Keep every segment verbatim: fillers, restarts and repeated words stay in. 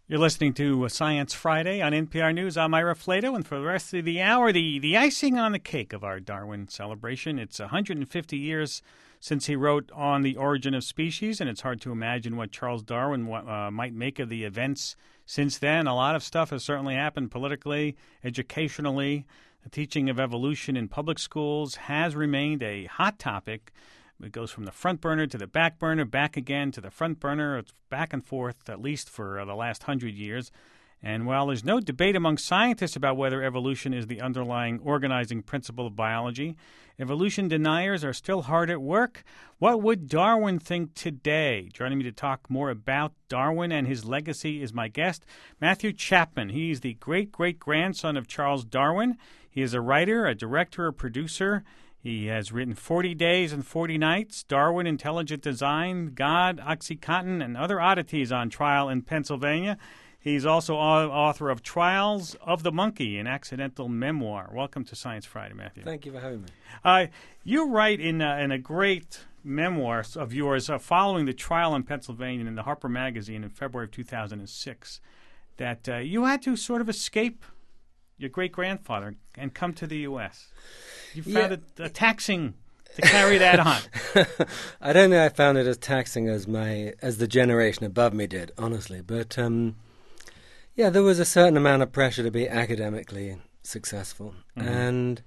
You're listening to Science Friday on N P R News. I'm Ira Flato, and for the rest of the hour, the, the icing on the cake of our Darwin celebration. It's one hundred fifty years since he wrote On the Origin of Species, and it's hard to imagine what Charles Darwin uh, might make of the events since then. A lot of stuff has certainly happened politically, educationally. The teaching of evolution in public schools has remained a hot topic. It goes from the front burner to the back burner, back again to the front burner. It's back and forth, at least for uh, the last hundred years. And while there's no debate among scientists about whether evolution is the underlying organizing principle of biology, evolution deniers are still hard at work. What would Darwin think today? Joining me to talk more about Darwin and his legacy is my guest, Matthew Chapman. He's the great-great-grandson of Charles Darwin. He is a writer, a director, a producer. He has written forty Days and forty Nights, Darwin, Intelligent Design, God, OxyContin, and Other Oddities on Trial in Pennsylvania. He's also author of Trials of the Monkey, an accidental memoir. Welcome to Science Friday, Matthew. Thank you for having me. Uh, you write in, uh, in a great memoir of yours uh, following the trial in Pennsylvania in the Harper Magazine in February of two thousand six that uh, you had to sort of escape your great-grandfather and come to the U S You found yeah. it uh, taxing to carry that on. I don't think I found it as taxing as my as the generation above me did, honestly. But um, yeah, there was a certain amount of pressure to be academically successful, mm-hmm. and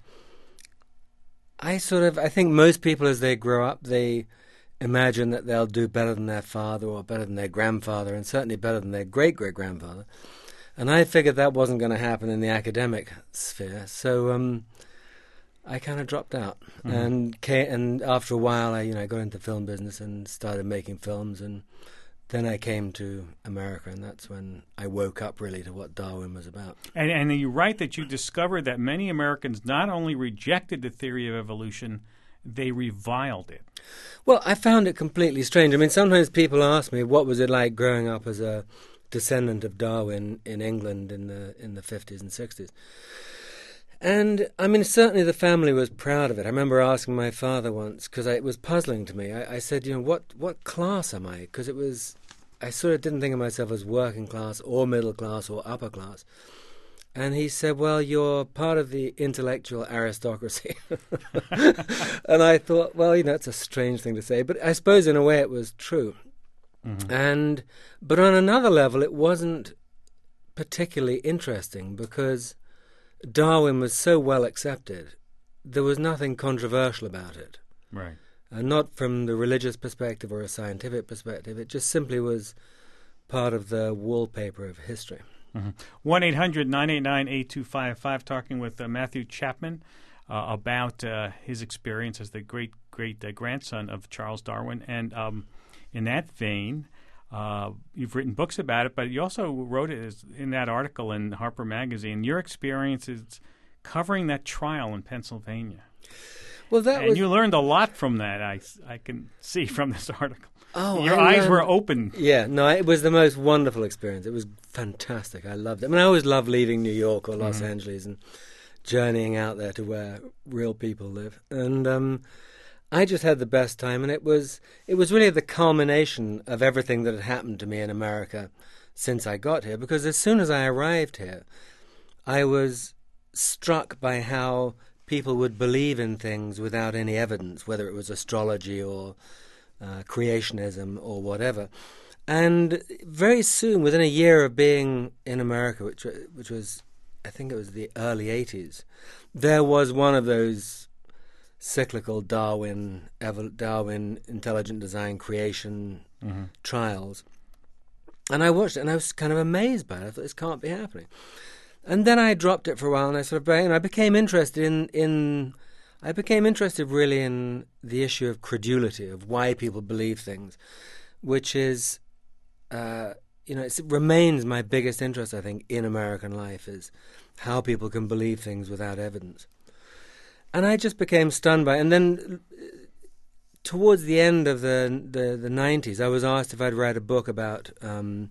I sort of I think most people as they grow up they imagine that they'll do better than their father or better than their grandfather, and certainly better than their great great grandfather. And I figured that wasn't going to happen in the academic sphere, so um, I kind of dropped out. Mm-hmm. And came, and after a while, I you know got into the film business and started making films. And then I came to America, and that's when I woke up really to what Darwin was about. And, and you write that you discovered that many Americans not only rejected the theory of evolution, they reviled it. Well, I found it completely strange. I mean, sometimes people ask me, what was it like growing up as a descendant of Darwin in England in the in the fifties and sixties. And, I mean, certainly the family was proud of it. I remember asking my father once, because it was puzzling to me. I, I said, you know, what, what class am I? Because it was, I sort of didn't think of myself as working class or middle class or upper class. And he said, well, you're part of the intellectual aristocracy. And I thought, well, you know, it's a strange thing to say. But I suppose in a way it was true. Mm-hmm. And but on another level, it wasn't particularly interesting because Darwin was so well accepted. There was nothing controversial about it. Right. Uh, not from the religious perspective or a scientific perspective. It just simply was part of the wallpaper of history. Mm-hmm. one eight hundred nine eight nine eight two five five, talking with uh, Matthew Chapman uh, about uh, his experience as the great-great-grandson uh, of Charles Darwin. And um in that vein, uh, you've written books about it, but you also wrote it as, in that article in Harper Magazine, your experiences covering that trial in Pennsylvania. Well, that and was... you learned a lot from that, I, I can see from this article. Oh, Your I eyes learned... were open. Yeah, no, it was the most wonderful experience. It was fantastic. I loved it. I mean, I always loved leaving New York or Los mm-hmm. Angeles and journeying out there to where real people live. And um I just had the best time, and it was it was really the culmination of everything that had happened to me in America since I got here, because as soon as I arrived here, I was struck by how people would believe in things without any evidence, whether it was astrology or uh, creationism or whatever. And very soon, within a year of being in America, which which was, I think it was the early eighties, there was one of those cyclical Darwin, ev- Darwin intelligent design creation mm-hmm. trials. And I watched it and I was kind of amazed by it. I thought, this can't be happening. And then I dropped it for a while and I sort of, and I became interested in, in, I became interested really in the issue of credulity, of why people believe things, which is, uh, you know, it's, it remains my biggest interest, I think, in American life, is how people can believe things without evidence. And I just became stunned by it. And then towards the end of the, the, the nineties, I was asked if I'd write a book about um,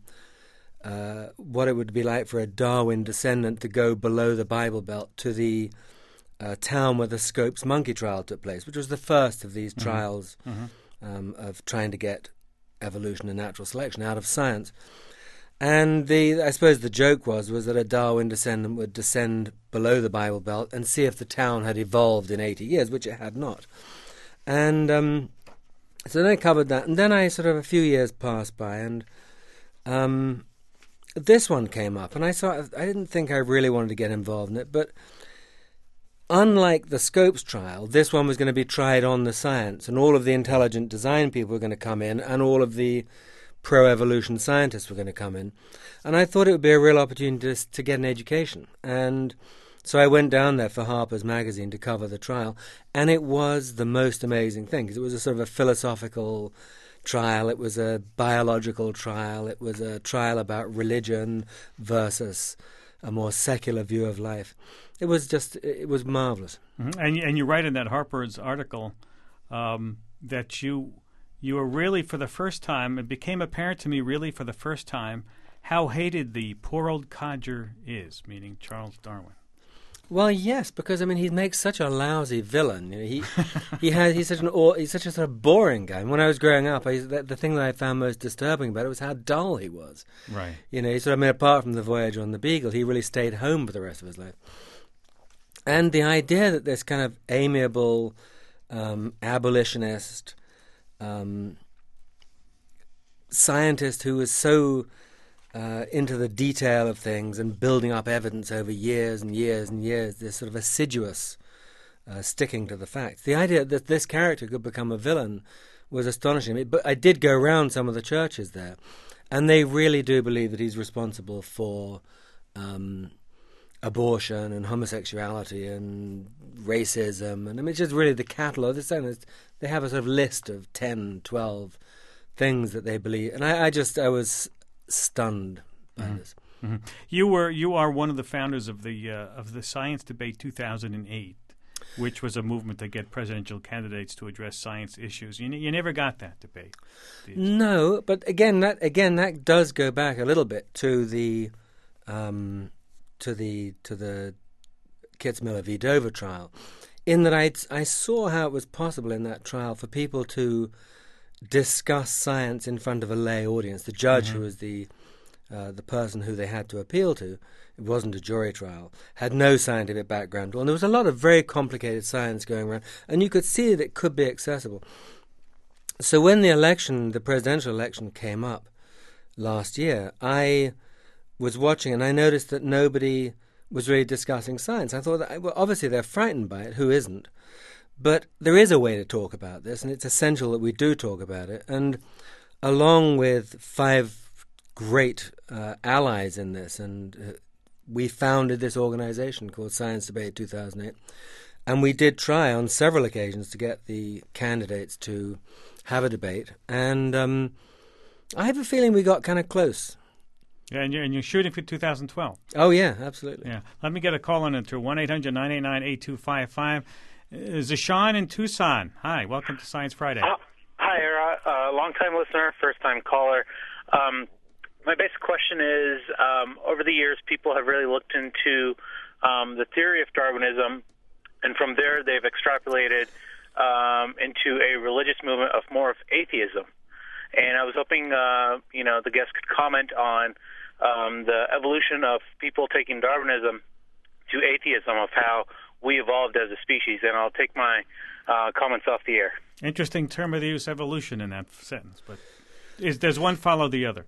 uh, what it would be like for a Darwin descendant to go below the Bible Belt to the uh, town where the Scopes monkey trial took place, which was the first of these mm-hmm. trials mm-hmm. Um, of trying to get evolution and natural selection out of science. And the I suppose the joke was was that a Darwin descendant would descend below the Bible Belt and see if the town had evolved in eighty years, which it had not. And um, so then I covered that, and then I sort of a few years passed by, and um, this one came up, and I sort of, I didn't think I really wanted to get involved in it, but unlike the Scopes trial, this one was going to be tried on the science, and all of the intelligent design people were going to come in, and all of the pro-evolution scientists were going to come in. And I thought it would be a real opportunity to, to get an education. And so I went down there for Harper's Magazine to cover the trial, and it was the most amazing thing, because it was a sort of a philosophical trial, it was a biological trial, it was a trial about religion versus a more secular view of life. It was just, it was marvelous. Mm-hmm. And, and you write in that Harper's article um, that you you were really, for the first time, it became apparent to me really for the first time how hated the poor old codger is, meaning Charles Darwin. Well, yes, because I mean he makes such a lousy villain. You know, he he has he's such an he's such a sort of boring guy. And when I was growing up, I, the, the thing that I found most disturbing about it was how dull he was. Right. You know, he sort of I mean, apart from the voyage on the Beagle, he really stayed home for the rest of his life. And the idea that this kind of amiable um, abolitionist um, scientist who was so uh, into the detail of things and building up evidence over years and years and years, this sort of assiduous uh, sticking to the facts. The idea that this character could become a villain was astonishing. But I did go around some of the churches there, and they really do believe that he's responsible for Um, abortion and homosexuality and racism, and I mean, it's just really the catalogue. They have a sort of list of ten, twelve things that they believe, and I, I just I was stunned by mm-hmm. this. Mm-hmm. You were you are one of the founders of the uh, of the Science Debate two thousand eight, which was a movement to get presidential candidates to address science issues. You, you never got that debate. No, but again, that again that does go back a little bit to the. Um, to the to the Kitzmiller v. Dover trial, in that I I saw how it was possible in that trial for people to discuss science in front of a lay audience. The judge, mm-hmm. who was the uh, the person who they had to appeal to, it wasn't a jury trial, had no scientific background, and there was a lot of very complicated science going around, and you could see that it could be accessible. So when the election, the presidential election, came up last year, I was watching, and I noticed that nobody was really discussing science. I thought, that, well, obviously they're frightened by it. Who isn't? But there is a way to talk about this, and it's essential that we do talk about it. And along with five great uh, allies in this, and uh, we founded this organization called Science Debate two thousand eight, and we did try on several occasions to get the candidates to have a debate. And um, I have a feeling we got kind of close. Yeah, and you're, and you're shooting for two thousand twelve. Oh, yeah, absolutely. Yeah. Let me get a call on it to one eight hundred nine eight nine eight two five five. Uh, Zashawn in Tucson. Hi, welcome to Science Friday. Uh, hi, Era. Uh, long-time listener, first-time caller. Um, my basic question is, um, over the years, people have really looked into um, the theory of Darwinism, and from there they've extrapolated um, into a religious movement of more of atheism. And I was hoping, uh, you know, the guest could comment on Um, the evolution of people taking Darwinism to atheism, of how we evolved as a species, and I'll take my uh, comments off the air. Interesting term of the use, evolution, in that sentence, but is, does one follow the other?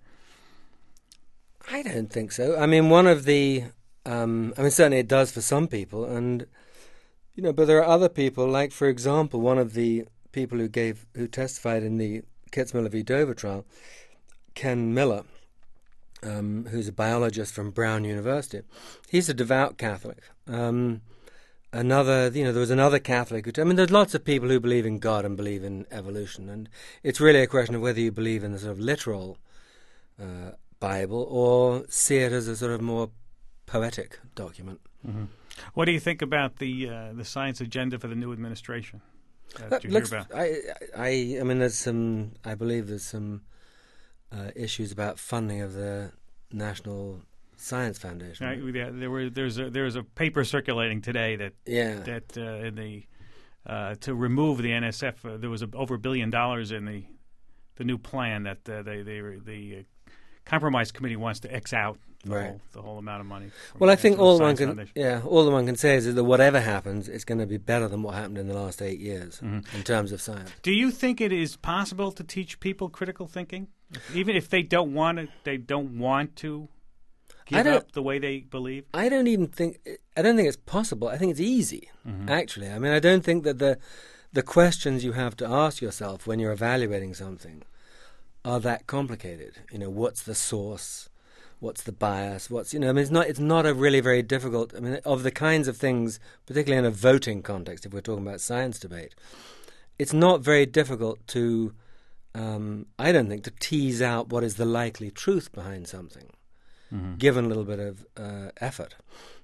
I don't think so. I mean, one of the, um, I mean, certainly it does for some people, and, you know, but there are other people, like, for example, one of the people who gave, who testified in the Kitzmiller v. Dover trial, Ken Miller, Um, who's a biologist from Brown University. He's a devout Catholic. Um, another, you know, there was another Catholic. Who, I mean, there's lots of people who believe in God and believe in evolution, and it's really a question of whether you believe in the sort of literal uh, Bible or see it as a sort of more poetic document. Mm-hmm. What do you think about the uh, the science agenda for the new administration? Uh, that did you looks, hear about? I, I, I mean, there's some. I believe there's some. Uh, issues about funding of the National Science Foundation. Right? Yeah, there were there's a there's a paper circulating today that yeah. that uh, in the uh, to remove the N S F, uh, there was a, over a billion dollars in the the new plan that uh, they they the uh, Compromise Committee wants to X out the, right. whole, the whole amount of money. Well, I think all one Science can, Foundation. yeah, all that one can say is that whatever happens, it's going to be better than what happened in the last eight years Mm-hmm. in terms of science. Do you think it is possible to teach people critical thinking, even if they don't want to? They don't want to I give don't- up the way they believe. I don't even think I don't think it's possible. I think it's easy, Mm-hmm. actually. I mean, I don't think that the the questions you have to ask yourself when you're evaluating something are that complicated. You know, what's the source? What's the bias? What's you know? I mean, it's not it's not a really very difficult. I mean, of the kinds of things, particularly in a voting context, if we're talking about science debate, it's not very difficult to. Um, I don't think to tease out what is the likely truth behind something, Mm-hmm. given a little bit of uh, effort.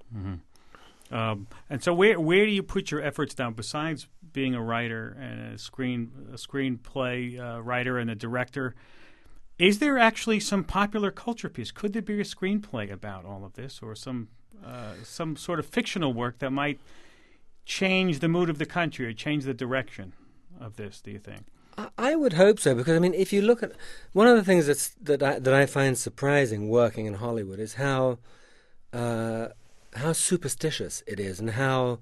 Um, and so, where where do you put your efforts down besides being a writer and a screen a screenplay uh, writer and a director? Is there actually some popular culture piece? Could there be a screenplay about all of this, or some uh, some sort of fictional work that might change the mood of the country or change the direction of this? Do you think? I- I would hope so, because I mean, if you look at one of the things that's, that I, that I find surprising working in Hollywood is how uh, how superstitious it is, and how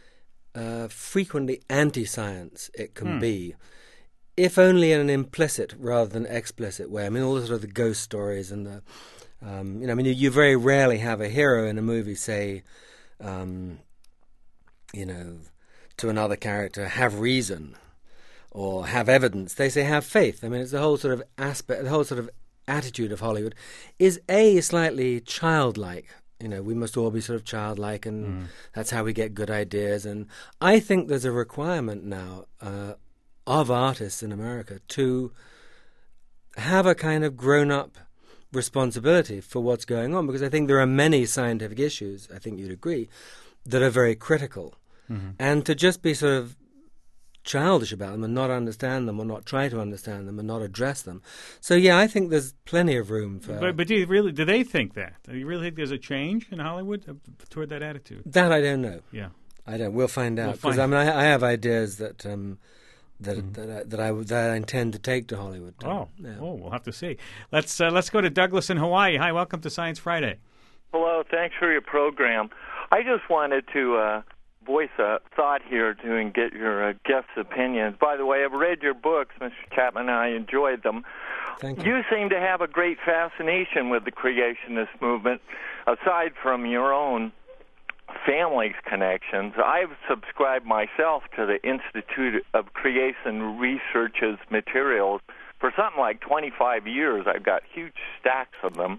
uh, frequently anti-science it can Hmm. be, if only in an implicit rather than explicit way. I mean, all the sort of the ghost stories and the um, you know, I mean, you, you very rarely have a hero in a movie say, um, you know, to another character, have reason. Or have evidence. They say have faith. I mean, it's the whole sort of aspect, the whole sort of attitude of Hollywood is A, slightly childlike. You know, we must all be sort of childlike, and Mm. that's how we get good ideas. And I think there's a requirement now uh, of artists in America to have a kind of grown-up responsibility for what's going on, because I think there are many scientific issues, I think you'd agree, that are very critical. Mm-hmm. And to just be sort of childish about them and not understand them, or not try to understand them and not address them. So yeah, I think there's plenty of room for But, but do you really? Do they think that? Do you really think there's a change in Hollywood uh, toward that attitude? that. I don't know. Yeah. I don't. We'll find out, We'll because find- I mean, I, I have ideas that um, that Mm-hmm. that, I, that I that I intend to take to Hollywood. Oh, yeah. oh, we'll have to see. Let's uh, let's go to Douglas in Hawaii. Hi, welcome to Science Friday. Hello, thanks for your program. I just wanted to uh, voice a thought here to and get your uh, guests' opinions. By the way, I've read your books, Mister Chapman, and I enjoyed them. Thank you. You seem to have a great fascination with the creationist movement, aside from your own family's connections. I've subscribed myself to the Institute of Creation Research's materials for something like twenty-five years. I've got huge stacks of them.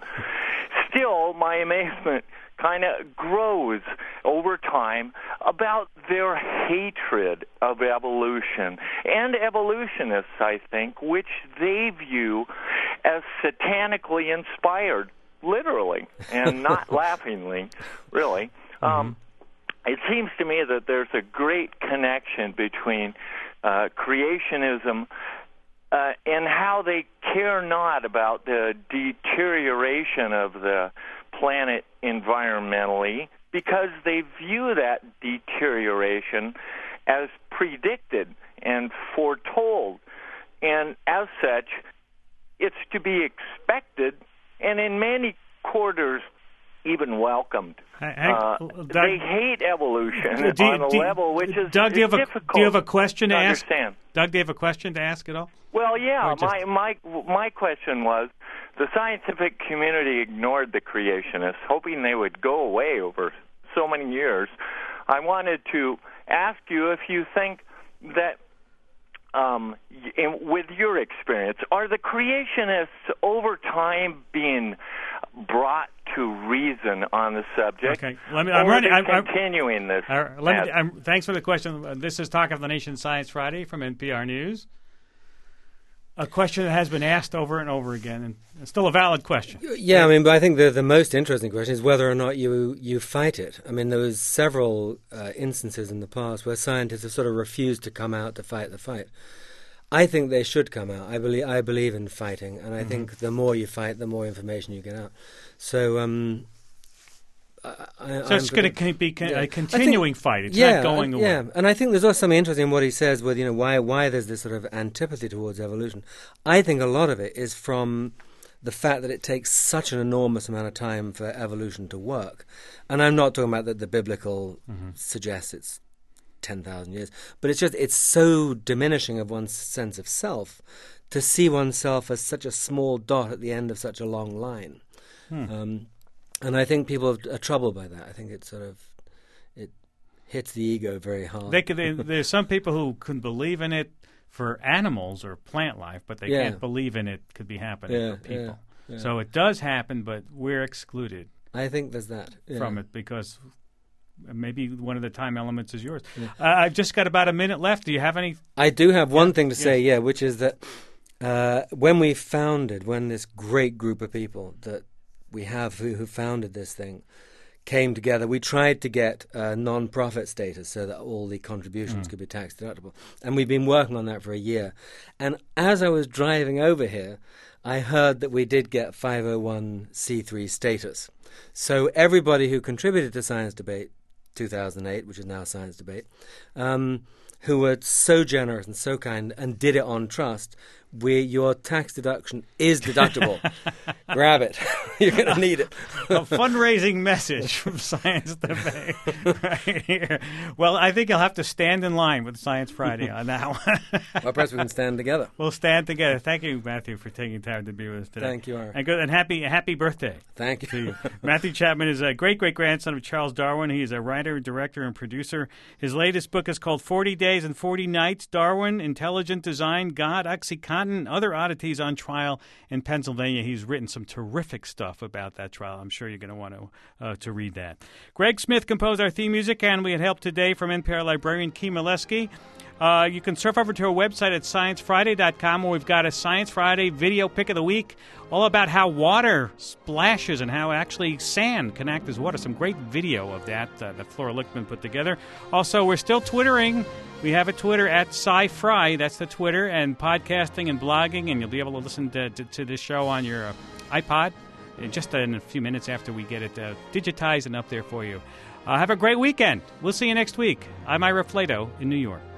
Still, my amazement kind of grows over time about their hatred of evolution and evolutionists, I think, which they view as satanically inspired, literally, and not laughingly, really. Um, it seems to me that there's a great connection between uh, creationism uh, and how they care not about the deterioration of the planet environmentally, because they view that deterioration as predicted and foretold. And as such, it's to be expected, and in many quarters, even welcomed. Hey, hey, Uh, Doug- they hate evolution Do you- on a do you- level which is Doug, do you have a difficult do you have a question to, to ask? understand. Doug, do you have a question to ask at all? Well, yeah. Or just- My my my question was, the scientific community ignored the creationists, hoping they would go away over so many years. I wanted to ask you if you think that, um, in, with your experience, are the creationists over time being brought to reason on the subject? Okay, let me. Or I'm are running. they I'm, I'm, continuing this? all right, let me, as- I'm, thanks for the question. Uh, This is Talk of the Nation Science Friday from N P R News. A question that has been asked over and over again, and it's still a valid question. Yeah, I mean, but I think the the most interesting question is whether or not you you fight it. I mean, there was several uh, instances in the past where scientists have sort of refused to come out to fight the fight. I think they should come out. I believe I believe in fighting, and I Mm-hmm. think the more you fight, the more information you get out. So, um, I, I, So it's going to be con- yeah. a continuing fight. It's yeah, not going uh, away. Yeah, and I think there's also something interesting in what he says with, you know, why why there's this sort of antipathy towards evolution. I think a lot of it is from the fact that it takes such an enormous amount of time for evolution to work. And I'm not talking about that the biblical mm-hmm. suggests it's ten thousand years, but it's just, it's so diminishing of one's sense of self to see oneself as such a small dot at the end of such a long line. Hmm. Um, and I think people are troubled by that. I think it sort of, it hits the ego very hard. They could, they, there's some people who can believe in it for animals or plant life, but they yeah. can't believe in it could be happening yeah, for people. Yeah, yeah. So it does happen, but we're excluded. I think there's that yeah. from it because maybe one of the time elements is yours. Yeah. Uh, I've just got about a minute left. Do you have any? I do have one yeah. thing to say, yeah, which is that uh, when we founded, when this great group of people that we have who, who founded this thing came together, we tried to get uh, non-profit status so that all the contributions mm. could be tax deductible. And we've been working on that for a year. And as I was driving over here, I heard that we did get five oh one c three status. So everybody who contributed to Science Debate two thousand eight, which is now Science Debate, um, who were so generous and so kind and did it on trust, where your tax deduction is deductible. Grab it. You're going to need it. A fundraising message from Science Debate right here. Well, I think you'll have to stand in line with Science Friday on that one. Well, perhaps we can stand together. We'll stand together. Thank you, Matthew, for taking time to be with us today. Thank you, Art. And good and happy happy birthday. Thank you. To you. Matthew Chapman is a great-great-grandson of Charles Darwin. He is a writer, director, and producer. His latest book is called forty days and forty nights, Darwin, Intelligent Design, God, OxyContin, and Other Oddities on Trial in Pennsylvania. He's written some terrific stuff about that trial. I'm sure you're going to want to uh, to read that. Greg Smith composed our theme music, and we had help today from N P R librarian Key Mileski. Uh, you can surf over to our website at science friday dot com, where we've got a Science Friday video pick of the week, all about how water splashes and how actually sand can act as water. Some great video of that uh, that Flora Lichtman put together. Also, we're still Twittering. We have a Twitter at SciFri. That's the Twitter, and podcasting and blogging, and you'll be able to listen to, to, to this show on your uh, iPod in just in a few minutes after we get it uh, digitized and up there for you. Uh, have a great weekend. We'll see you next week. I'm Ira Flato in New York.